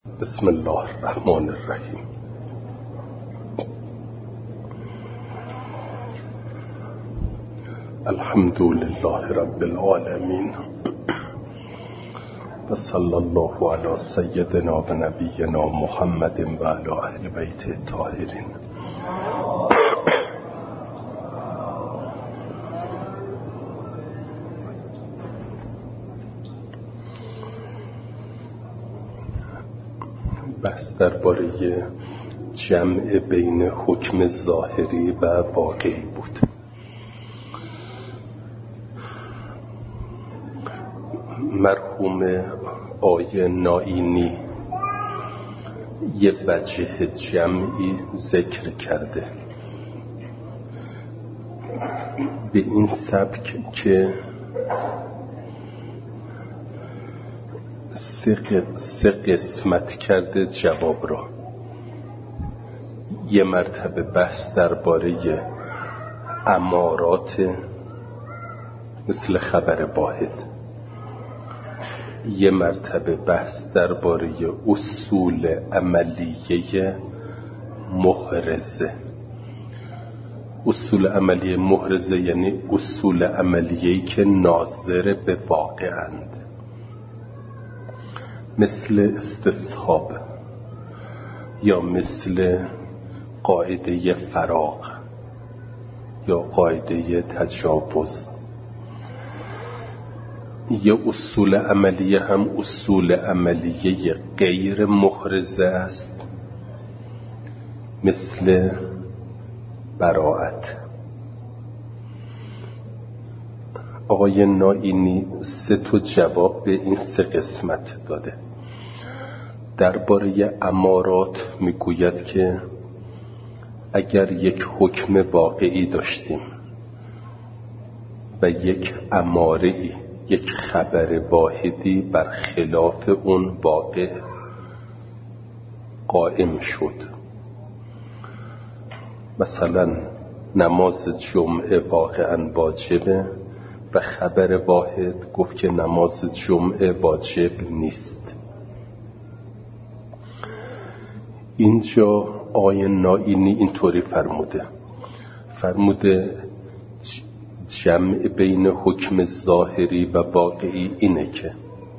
بسم الله الرحمن الرحیم. الحمد لله رب العالمین و صلی الله علی سیدنا و نبینا محمد و علی اهل بیت الطاهرین. بحث درباره جمع بین حکم ظاهری و واقعی بود. مرحوم آقای نائینی یه وجه جمعی ذکر کرده به این سبک که سه قسمت کرده جواب را. یه مرتبه بحث درباره امارات مثل خبر واحد، یه مرتبه بحث درباره اصول عملیه محرزه. اصول عملیه محرزه یعنی اصول عملیه‌ای که ناظر به واقع‌اند، مثل استصحاب یا مثل قاعده فراغ یا قاعده تجاوز. یه اصول عملیه هم اصول عملیه غیر محرزه است، مثل براءت. آقای نائینی 3 جواب به این 3 قسمت داده. درباره امارات میگوید که اگر یک حکم واقعی داشتیم و یک اماره‌ای، یک خبر واحدی بر خلاف اون واقع قائم شد، مثلا نماز جمعه واقعا واجبه و خبر واحد گفت که نماز جمعه واجب نیست، اینجا آقای نائینی اینطوری فرموده جمع بین حکم ظاهری و واقعی اینه که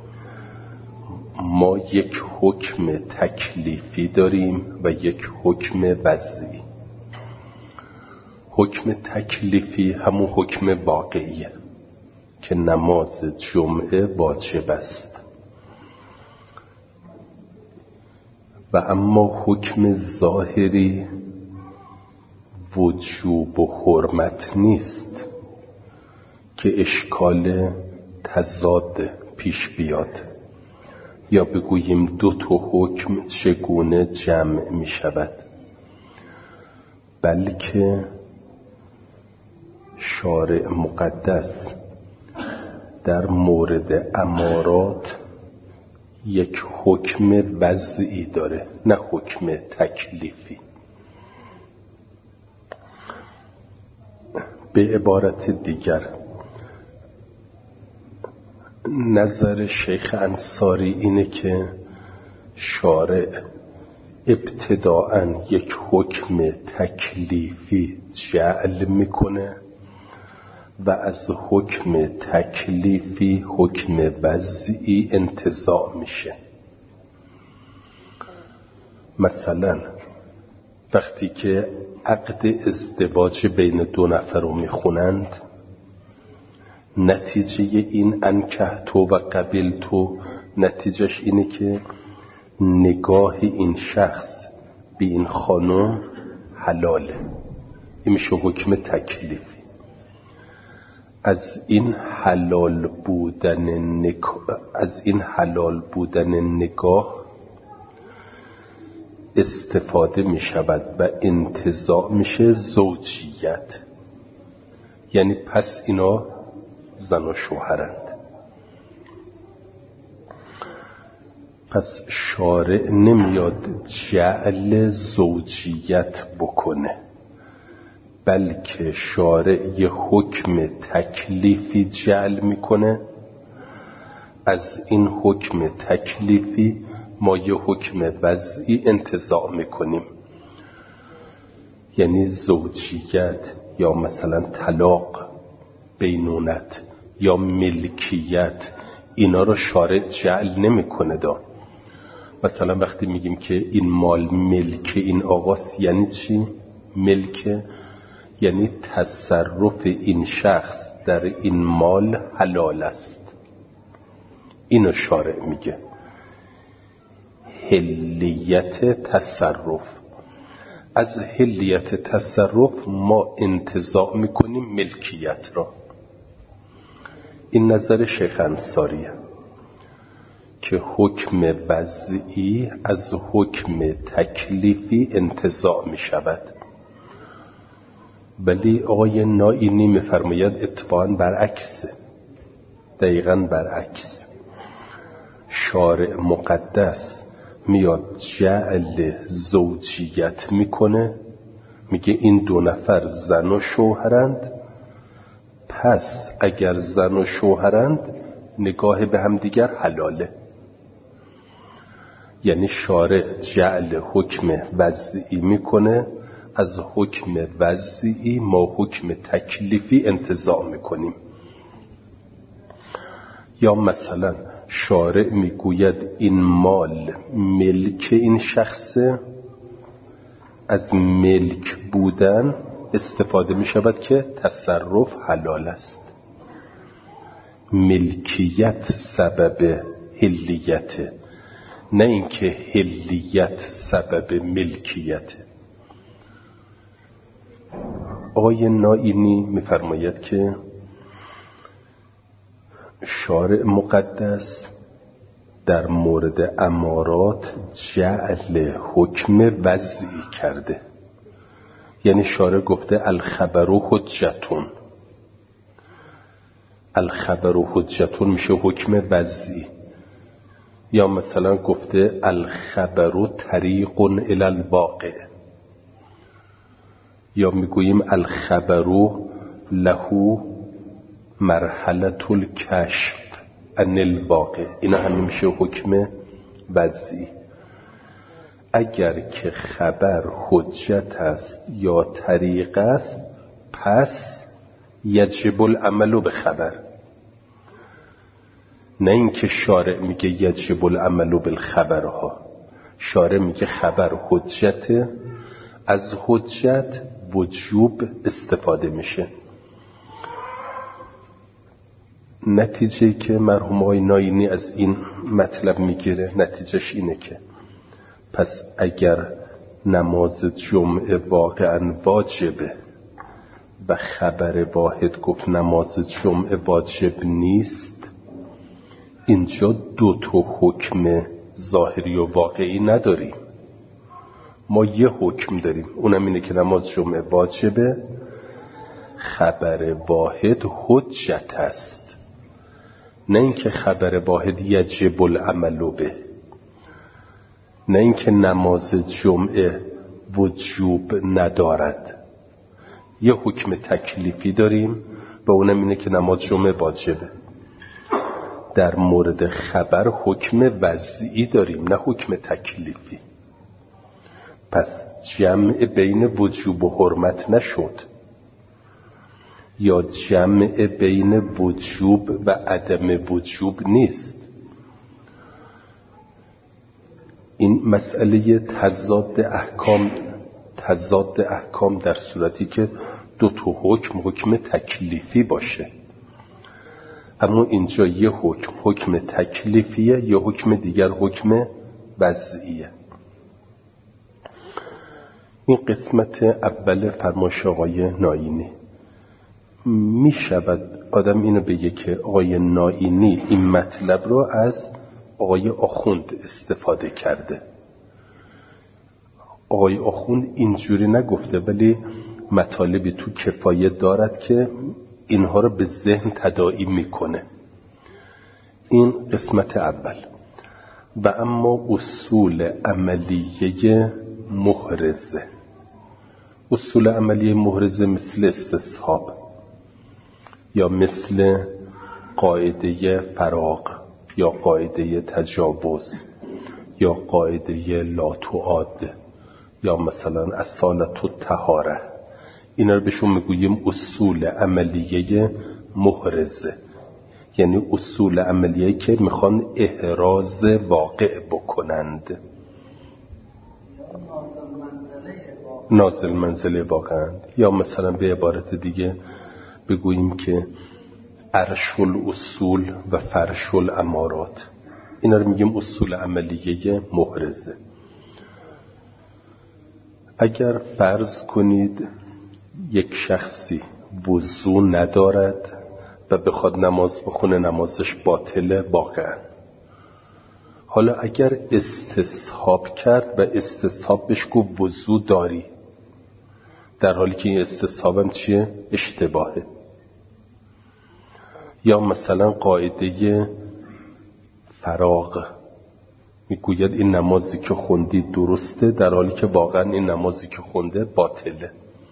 ما یک حکم تکلیفی داریم و یک حکم وضعی. حکم تکلیفی همون حکم واقعیه که نماز جمعه واجب است، و اما حکم ظاهری وجوب و حرمت نیست که اشکال تضاد پیش بیاد یا بگوییم 2 حکم چگونه جمع می شود، بلکه شارع مقدس در مورد امارات یک حکم وضعی داره، نه حکم تکلیفی. به عبارت دیگر نظر شیخ انصاری اینه که شارع ابتداءً یک حکم تکلیفی جعل میکنه و از حکم تکلیفی حکم وضعی انتزاع میشه. مثلا وقتی که عقد ازدواج بین 2 نفر رو میخونند، نتیجه این انکحتو و قبلتو نتیجهش اینه که نگاه این شخص به این خانم حلاله. این میشه حکم تکلیفی. از این حلال بودن نگاه استفاده می شود و انتزاع میشه زوجیت، یعنی پس اینا زن و شوهرند. پس شارع نمیاد جعل زوجیت بکنه، بلکه شارع یه حکم تکلیفی جعل میکنه، از این حکم تکلیفی ما یه حکم وضعی انتزاع میکنیم، یعنی زوجیت یا مثلا طلاق، بینونت یا ملکیت، اینا رو شارع جعل نمیکنه. مثلا وقتی میگیم که این مال ملک این آقاست، یعنی چی؟ ملک یعنی تصرف این شخص در این مال حلال است. اینو شارع میگه. حلیت تصرف، از حلیت تصرف ما انتزاع میکنیم ملکیت را. این نظر شیخ انصاریه که حکم وضعی از حکم تکلیفی انتزاع می شود. ولی آقای نائینی می فرماید اتفاقاً برعکسه، دقیقاً برعکس. شارع مقدس میاد جعل زوجیت میکنه، میگه این دو نفر زن و شوهرند، پس اگر زن و شوهرند نگاه به هم دیگر حلاله. یعنی شارع جعل حکم وضعی میکنه، از حکم وضعی ما حکم تکلیفی انتزاع میکنیم. یا مثلا شارع میگوید این مال ملک این شخصه، از ملک بودن استفاده میشود که تصرف حلال است. ملکیت سبب حلیته، نه اینکه حلیت سبب ملکیت. آقای نائینی میفرماید که شارع مقدس در مورد امارات جعل حکم وضعی کرده. یعنی شارع گفته الخبر حجتون، الخبر حجتون میشه حکم وضعی. یا مثلا گفته الخبر طریق الی الواقع، یا میگوییم الخبر له مرحلة الکشف عن الواقع. اینا همه میشه حکم وضعی. اگر که خبر حجت است یا طریق است، پس یجب العمل به خبر. نه اینکه شارع میگه یجب العمل بالخبرها، شارع میگه خبر حجت، از حجت وجوب استفاده میشه. نتیجه که مرحوم آقای نائینی از این مطلب میگیره، نتیجهش اینه که پس اگر نماز جمعه واقعا واجبه و خبر واحد گفت نماز جمعه واجب نیست، اینجا دو تا حکم ظاهری و واقعی نداریم. ما یه حکم داریم، اونم اینه که نماز جمعه واجبه، خبر واحد حجت است. نه اینکه خبر واحد یجب العمل به، نه اینکه نماز جمعه وجوب ندارد. یه حکم تکلیفی داریم و اونم اینه که نماز جمعه واجبه. در مورد خبر حکم وضعی داریم، نه حکم تکلیفی. پس جمع بین وجوب و حرمت نشد، یا جمع بین وجوب و عدم وجوب نیست. این مسئله تضاد احکام در صورتی که دو تا حکم تکلیفی باشه. اما اینجا یه حکم تکلیفیه، یه حکم دیگر حکم وضعیه. این قسمت اول فرمایش آقای نائینی. می شود آدم اینو بگه که آقای نائینی این مطلب رو از آقای آخوند استفاده کرده. آقای آخوند اینجوری نگفته، ولی مطالبی تو کفایه دارد که اینها رو به ذهن تداعی میکنه. این قسمت اول. و اما اصول عملیه محرزه. اصول عملیه محرزه مثل استصحاب یا مثل قاعده فراغ یا قاعده تجاوز یا قاعده لا تعاد یا مثلا اصالت و طهاره، اینا رو بهشون میگوییم اصول عملیه محرزه، یعنی اصول عملیه که میخوان احراز واقع بکنند، نازل منزله واقعا. یا مثلا به عبارت دیگه بگوییم که عرش الاصول و فرش الامارات، اینا رو میگیم اصول عملیه محرزه. اگر فرض کنید یک شخصی وضو ندارد و بخواد نماز بخونه، نمازش باطله واقعا. حالا اگر استصحاب کرد و استصحاب بهش گفت وضو داری، در حالی که این استصحاب هم چیه؟ اشتباهه. یا مثلا قاعده فراغ میگوید این نمازی که خوندی درسته، در حالی که واقعا این نمازی که خونده باطله.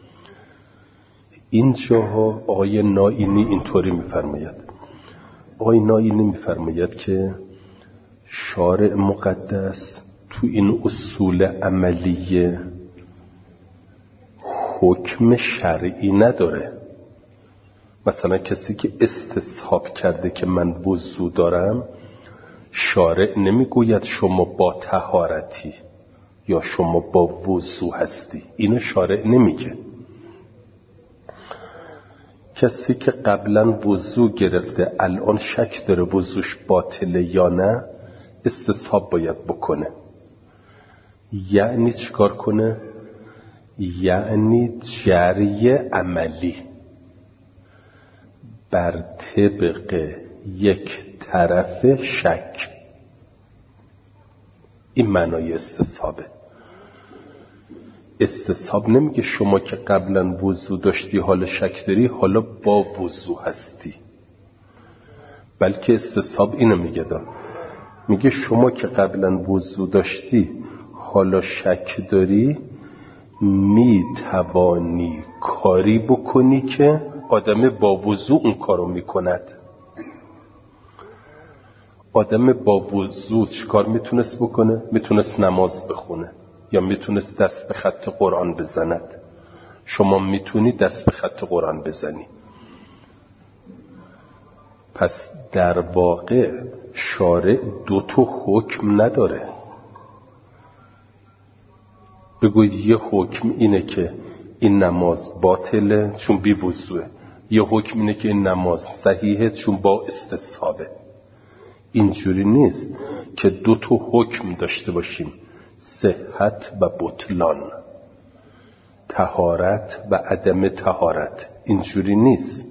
اینجاها آقای نائینی اینطوری میفرماید. آقای نائینی میفرماید که شارع مقدس تو این اصول عملیه حکم شرعی نداره. مثلا کسی که استصحاب کرده که من وضو دارم، شارع نمیگوید شما با طهارتی یا شما با وضو هستی، اینو شارع نمیگه. کسی که قبلا وضو گرفته الان شک داره وضوش باطله یا نه، استصحاب باید بکنه. یعنی چیکار کنه؟ یعنی جری عملی بر طبق یک طرف شک. این معنای استصحابه. استصحاب نمیگه شما که قبلا وضو داشتی حالا شک داری حالا با وضو هستی، بلکه استصحاب اینو میگه شما که قبلا وضو داشتی حالا شک داری، میتوانی کاری بکنی که آدم با وضو اون کارو میکند. آدم با وضو چیکار میتونست بکنه؟ میتونست نماز بخونه یا میتونست دست به خط قرآن بزند. شما میتونی دست به خط قرآن بزنی. پس در واقع شارع دو تا حکم نداره. بگوید یه حکم اینه که این نماز باطله چون بی وضوئه، یه حکم اینه که این نماز صحیحه چون با استصحابه. اینجوری نیست که دو تا حکم داشته باشیم، صحت و بطلان، طهارت و عدم طهارت. اینجوری نیست.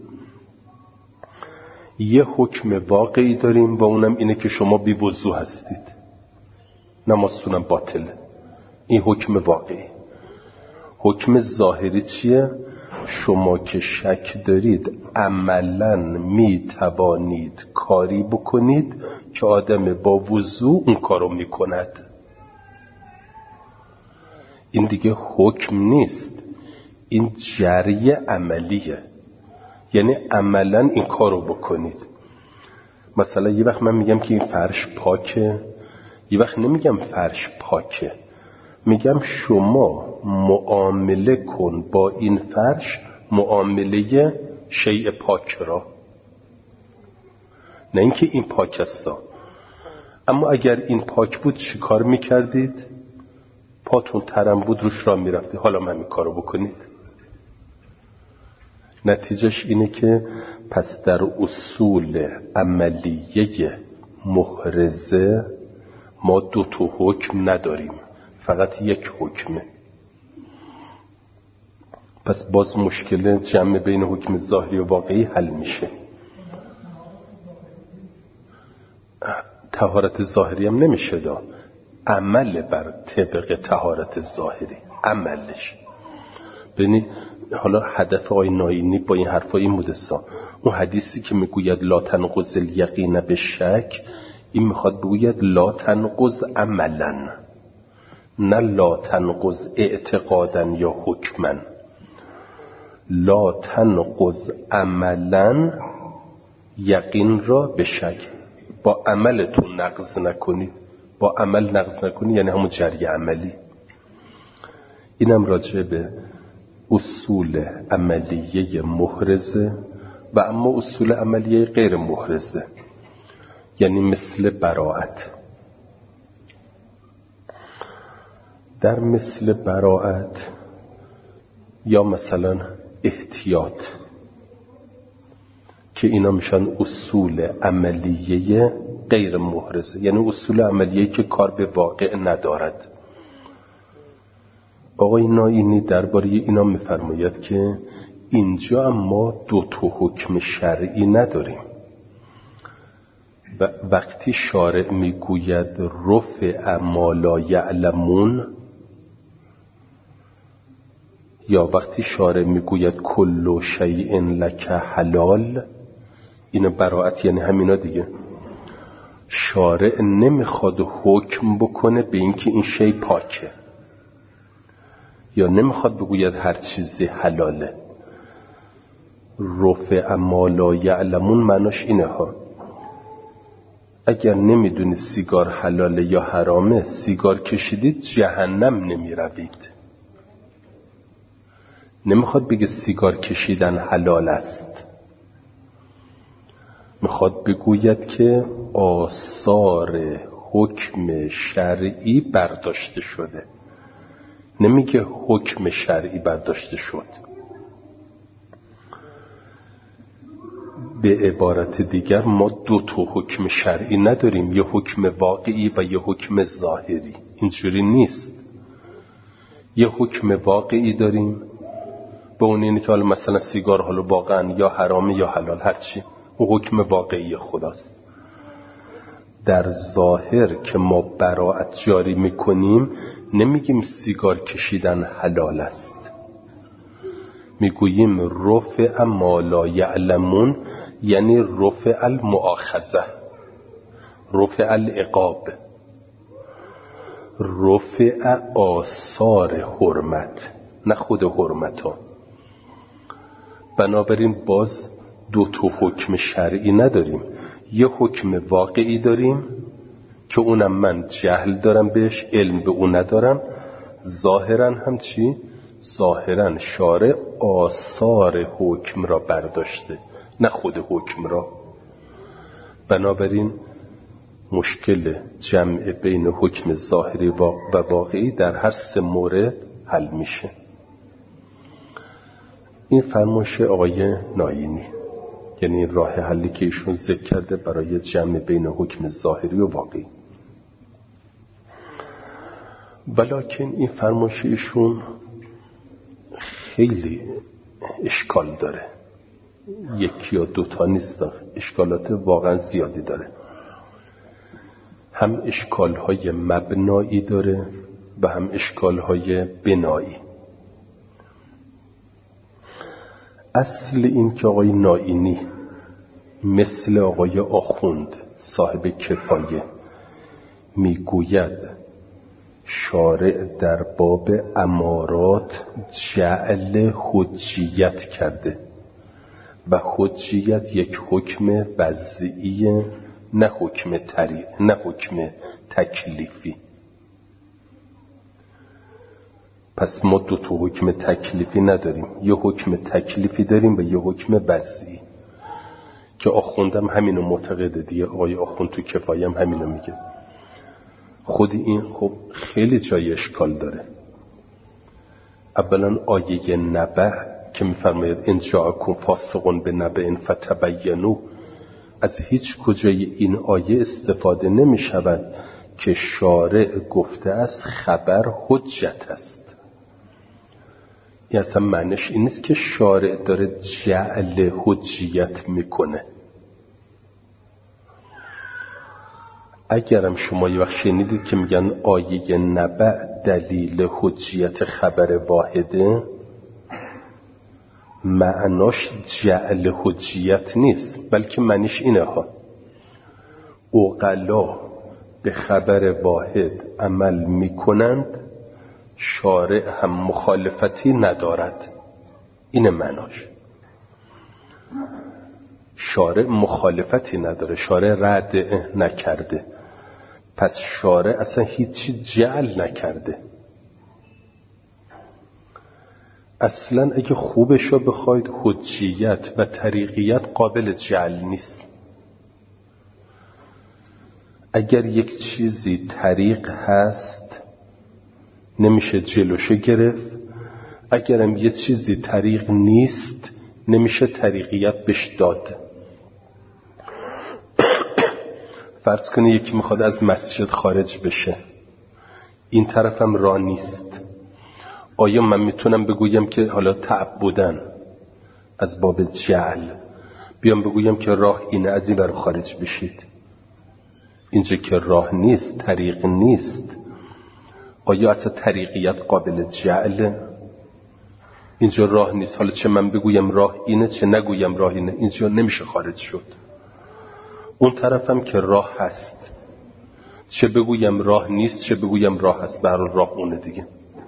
یه حکم واقعی داریم و اونم اینه که شما بی وضو هستید، نمازتونم باطله. این حکم واقعی. حکم ظاهری چیه؟ شما که شک دارید عملاً می توانید کاری بکنید که آدم با وضو اون کارو می کند. این دیگه حکم نیست، این جری عملیه. یعنی عملاً این کارو بکنید. مثلا یه وقت من میگم که این فرش پاکه، یه وقت نمیگم فرش پاکه، میگم شما معامله کن با این فرش معامله شیء پاک را، نه اینکه این پاک است. اما اگر این پاک بود چی کار میکردید؟ پاتون ترم بود روش را میرفتی، حالا من این کارو بکنید. نتیجهش اینه که پس در اصول عملیه محرزه ما دو تا حکم نداریم، فقط یک حکمه. پس باز مشکل جمع بین حکم ظاهری و واقعی حل میشه. طهارت ظاهری هم نمیشه دا، عمل بر طبق طهارت ظاهری، عملش. ببینید حالا هدف آقای نائینی با این حرفا این بودستا، اون حدیثی که میگوید لا تنقض الیقین بالشک، این میخواد بگوید لا تنقض عملا، نه لا تنقض اعتقادا یا حکما. لا تنقض عملا، یقین را به شک، با عملتون نقض نکنید، با عمل نقض نکنی یعنی همون جری عملی. اینم راجع به اصول عملیه محرزه و اما اصول عملیه غیر محرزه، یعنی مثل براءت. در مثل براءت یا مثلا احتیاط که اینا میشن اصول عملیه غیر محرزه، یعنی اصول عملیه که کار به واقع ندارد. آقای نائینی درباره اینا میفرماید که اینجا ما دو تا حکم شرعی نداریم. وقتی شارع میگوید رفع ما لا یعلمون، یا وقتی شارع میگوید کل شیء لک حلال، این براءت یعنی همینا دیگه. شارع نمیخواد حکم بکنه به اینکه این شی پاکه، یا نمیخواد بگوید هر چیزی حلاله. رفع ما لا یعلمون معناش اینه ها، اگر نمیدونی سیگار حلاله یا حرامه، سیگار کشیدید جهنم نمیروید. نمیخواد بگه سیگار کشیدن حلال است، میخواد بگوید که آثار حکم شرعی برداشته شده، نمیگه حکم شرعی برداشته شد. به عبارت دیگر ما دو تا حکم شرعی نداریم، یه حکم واقعی و یه حکم ظاهری. اینجوری نیست. یه حکم واقعی داریم به اون اینه که حالا مثلا سیگار حالا واقعا یا حرامه یا حلال، هرچی، اون حکم واقعی خداست. در ظاهر که ما براءت جاری میکنیم نمیگیم سیگار کشیدن حلال است، میگوییم رفع ما لا یعلمون، یعنی رفع المؤاخذه، رفع العقاب، رفع آثار حرمت، نه خود حرمت ها. بنابراین باز دو تا حکم شرعی نداریم، یه حکم واقعی داریم که اونم من جهل دارم بهش، علم به اون ندارم. ظاهرا هم چی؟ ظاهرا شارع آثار حکم را برداشته، نه خود حکم را. بنابراین مشکل جمع بین حکم ظاهری و واقعی در هر سه مورد حل میشه. این فرمایش آقای نائینی، یعنی این راه حلی که ایشون ذکر کرده برای جمع بین حکم ظاهری و واقعی. ولیکن این فرمایش ایشون خیلی اشکال داره، یکی یا دوتا نیست، اشکالات واقعا زیادی داره. هم اشکالهای مبنایی داره و هم اشکالهای بنایی. اصل این که آقای نائینی مثل آقای آخوند صاحب کفایه میگوید شارع در باب امارات جعل حجیت کرده و حجیت یک حکم وضعیه، نه حکم تکلیفی. پس ما دو تا حکم تکلیفی نداریم، یه حکم تکلیفی داریم و یه حکم وضعی که آخوندم همینو معتقده دیگه. آقای آخوند تو کفایه هم همینو میگه. خود این خب خیلی جای اشکال داره. اولا آیه نبأ که میفرماید ان جاءکم فاسق بنبأ فتبینوا، از هیچ کجای این آیه استفاده نمی شود که شارع گفته است خبر حجت است. این اصلا معنیش این نیست که شارع داره جعل حجیت میکنه. اگرم شما یه وقت شنیدید که میگن آیه نبأ دلیل حجیت خبر واحده، معناش جعل حجیت نیست، بلکه معنیش اینه ها، عقلا به خبر واحد عمل میکنند، شارع هم مخالفتی ندارد. اینه معناش. شارع مخالفتی نداره، شارع رد نکرده. پس شارع اصلا هیچی جعل نکرده. اصلا اگه خوبش رو بخواید، حجیت و طریقیت قابل جعل نیست. اگر یک چیزی طریق هست نمیشه جلوشو گرفت، اگرم یه چیزی طریق نیست نمیشه طریقیت بهش داد. فرض کنی یکی میخواد از مسجد خارج بشه، این طرفم راه نیست، آیا من میتونم بگویم که حالا تعبدن از باب جعل بیام بگویم که راه اینه از این بر خارج بشید؟ اینجا که راه نیست، طریق نیست، آیا اصلا طریقیت قابل جعله؟ اینجا راه نیست، حالا چه من بگویم راه اینه چه نگویم راه اینه، اینجا نمیشه خارج شد. اون طرفم که راه هست، چه بگویم راه نیست چه بگویم راه هست، به هر حال راه اونه دیگه.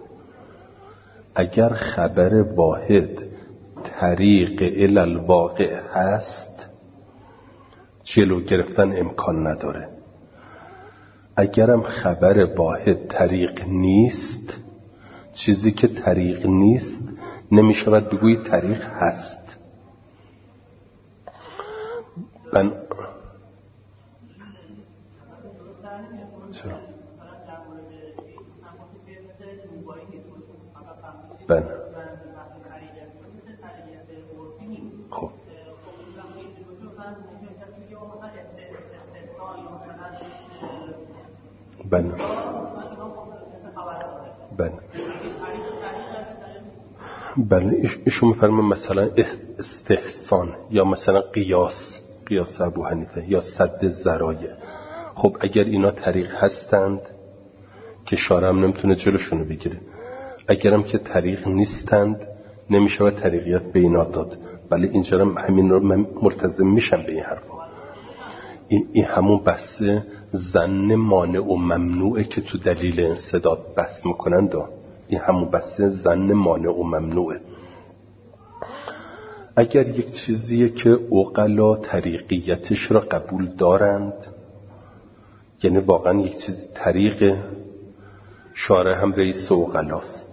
اگر خبر واحد طریق الی الواقع هست جلو گرفتن امکان نداره. اگرم خبر واحد طریق نیست، چیزی که طریق نیست نمیشود بگویی طریق هست. چرا؟ خب بله ایشون میفرمه مثلا استحسان یا مثلا قیاس ابو حنیفه یا سد ذرایع. خب اگر اینا طریق هستند که شارع هم نمیتونه جلوشونو بگیره، اگرم که طریق نیستند نمیشه و طریقیت به اینا داد. ولی اینجا همین رو من ملتزم میشم به این حرفا. این همون بحث ظن مانع و ممنوعه که تو دلیل انسداد بحث میکنند. این همون بحث ظن مانع و ممنوعه. اگر یک چیزیه که عقلا طریقیتش را قبول دارند، یعنی واقعا یک چیزی طریقه، شارع هم رئیس عقلاست،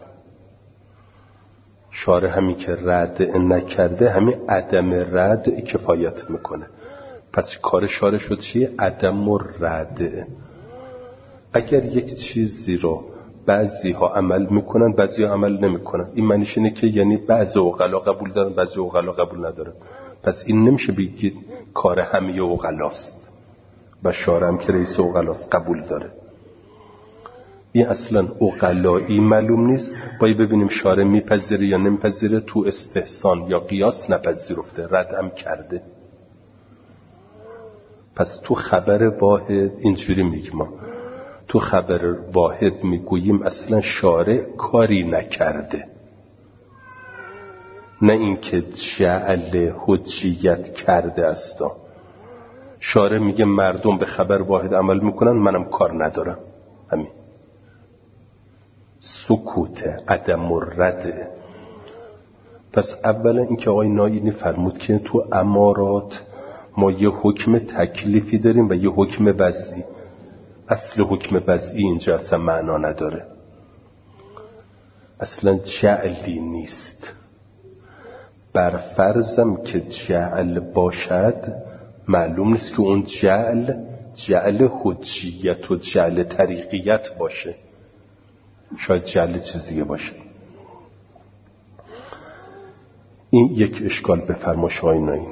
شارع همین که رد نکرده همین عدم رد کفایت میکنه. پس کار شارع شد چیه؟ عدم و رد. اگر یک چیزی رو بعضی ها عمل میکنن بعضی ها عمل نمیکنن، این معنیش اینه که یعنی بعضی عقلا قبول دارن بعضی عقلا قبول ندارن. پس این نمیشه بگید کار همه عقلاست و شارع هم که رئیس عقلاست قبول داره. این اصلا عقلایی معلوم نیست. باید ببینیم شارع میپذیره یا نمیپذیره. تو استحسان یا قیاس نپذیرفته، ردم کرده. پس تو خبر واحد اینجوری میگیم، ما تو خبر واحد میگوییم اصلا شارع کاری نکرده، نه اینکه جعل حجیت کرده است. شارع میگه مردم به خبر واحد عمل میکنن، منم کار ندارم. همین سکوت، عدم و رد. پس اولا اینکه آقای ناینی فرمود که تو امارات ما یه حکم تکلیفی داریم و یه حکم وضعی. اصل حکم وضعی اینجا اصلا معنا نداره، اصلا جعلی نیست. بر فرضم که جعل باشد معلوم نیست که اون جعل حجیت و جعل طریقیت باشه، شاید جعل چیز دیگه باشه. این یک اشکال به فرمایش آقای ناینی.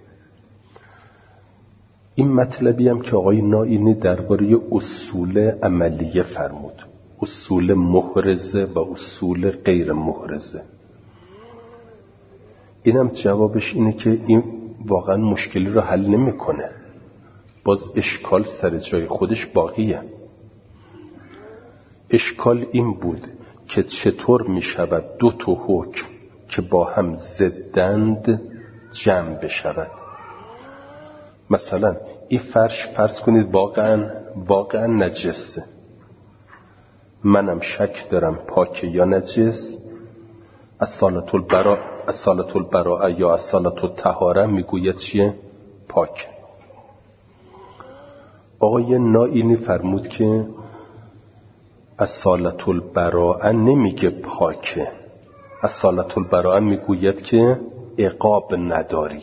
این مطلبی هم که آقای ناینی درباره اصول عملیه فرمود، اصول محرزه و اصول غیر محرزه، اینم جوابش اینه که این واقعا مشکلی رو حل نمیکنه. باز اشکال سر جای خودش باقیه. اشکال این بود که چطور می شود دو تا حکم که با هم ضدند جمع بشود. مثلا این فرض کنید واقعا نجسه، منم شک دارم پاکه یا نجس. اصالت البراءه یا اصالت الطهاره میگوید چیه؟ پاک. آقای نائینی فرمود که اصالت البراءه نمیگه پاکه، اصالت البراءه میگوید که عقاب نداری.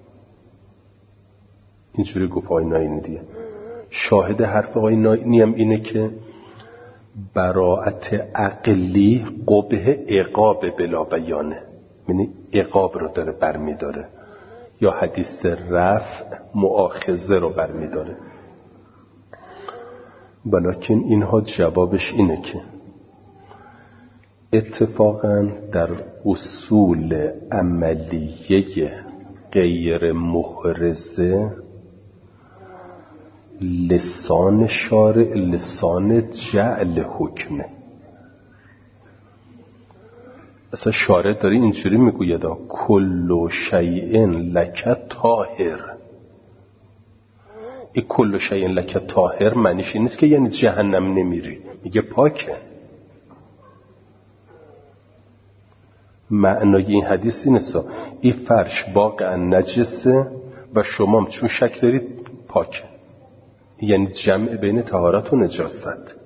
اینجوری گفت آقای نائینی دیگه. شاهد حرف آقای نائینی هم اینه که براءت عقلی قبح عقاب بلا بیانه، یعنی عقاب رو داره برمیداره، یا حدیث رفع مؤاخذه رو برمیداره. ولیکن اینها جوابش اینه که اتفاقا در اصول عملیه غیر محرزه لسان شارع لسان جعل حکمه. اصلا شارع داره اینجوری میگوید کل شیء لک طاهر. این کل شیء لک طاهر معنیش این نیست که یعنی جهنم نمیری، میگه پاکه. معنای این حدیث اینه این فرش واقعا نجسه و شما هم چون شک دارید پاکه، یعنی جمع بین طهارت و نجاست.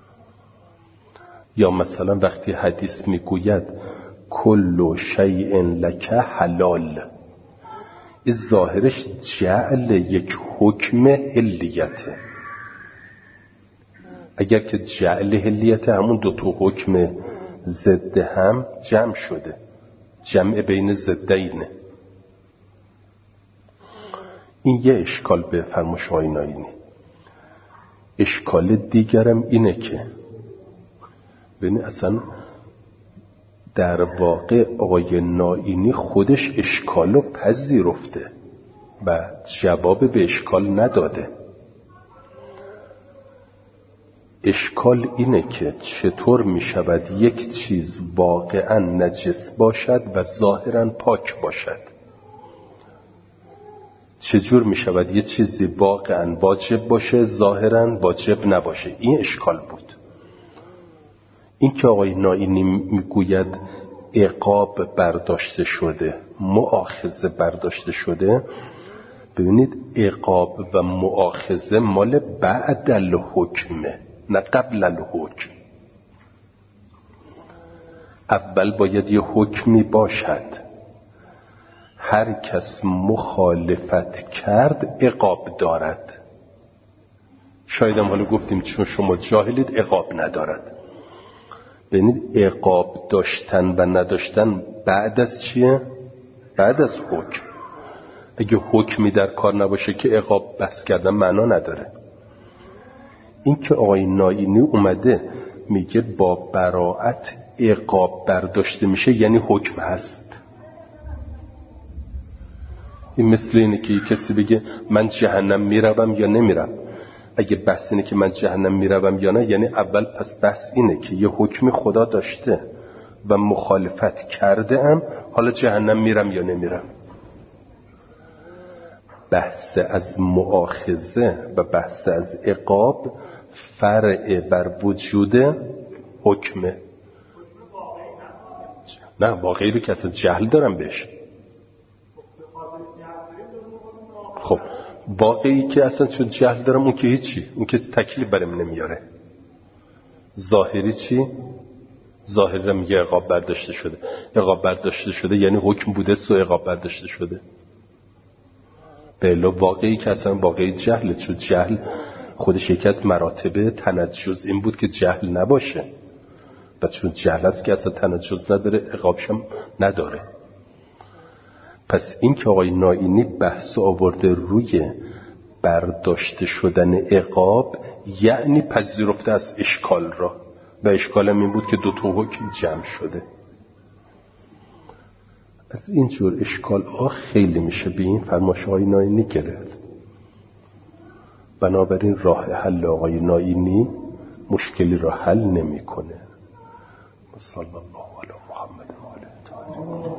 یا مثلا وقتی حدیث میگوید کل شیء لک حلال، این ظاهرش جعل یک حکم حلیته. اگر که جعل حلیته همون دو تا حکم ضد هم جمع شده، جمع بین ضدینه. این یه اشکال به فرمایش آقای نائینی. اشکال دیگرم اینه که ببین اصلا در واقع آقای نائینی خودش اشکالو پذیرفته و جواب به اشکال نداده. اشکال اینه که چطور می شود یک چیز واقعا نجس باشد و ظاهرا پاک باشد؟ چجور می شود یه چیزی واقعا واجب باشه ظاهرا واجب نباشه؟ این اشکال بود. این که آقای نائینی میگوید عقاب برداشته شده، مؤاخذه برداشته شده، ببینید عقاب و مؤاخذه مال بعد الحکمه نه قبل الحکم. اول باید یه حکمی باشد، هر کس مخالفت کرد عقاب دارد. شاید هم حالا گفتیم چون شما جاهلید عقاب ندارد. ببینید عقاب داشتن و نداشتن بعد از چیه؟ بعد از حکم. اگه حکمی در کار نباشه که عقاب بس کردن معنا نداره. این که آقای نائینی اومده میگه با براءت عقاب برداشته میشه یعنی حکم هست. این مثل اینه که کسی بگه من جهنم میروم یا نمیرم. اگه بحث اینه که من جهنم میروم یا نه، یعنی اول پس بحث اینه که یه حکم خدا داشته و مخالفت کرده ام، حالا جهنم میرم یا نمیرم. بحث از مؤاخذه و بحث از عقاب فرع بر وجود حکمه. نه واقعی رو که اصلا جهل دارم بهش. خب واقعی که اصلا چون جهل دارم اون که هیچی، اون که تکلیف برم نمیاره. ظاهری چی؟ ظاهری رو میگه عقاب برداشته شده. عقاب برداشته شده یعنی حکم بوده سو عقاب برداشته شده. بله واقعی که اصلا واقعی جهله، چون جهل خودش یکی از مراتب تنجز این بود که جهل نباشه و چون جهل است که اصلا تنجز نداره عقابش هم نداره. پس این که آقای نائینی بحث آورده روی برداشته شدن عقاب یعنی پذیرفته از اشکال را، و اشکال هم این بود که دو تا حکم جمع شده. از اینجور اشکال ها خیلی میشه به این فرمایش آقای نائینی گرفت. بنابراین راه حل آقای نائینی مشکلی را حل نمی کنه. صلی الله علی محمد و آله الطاهرین.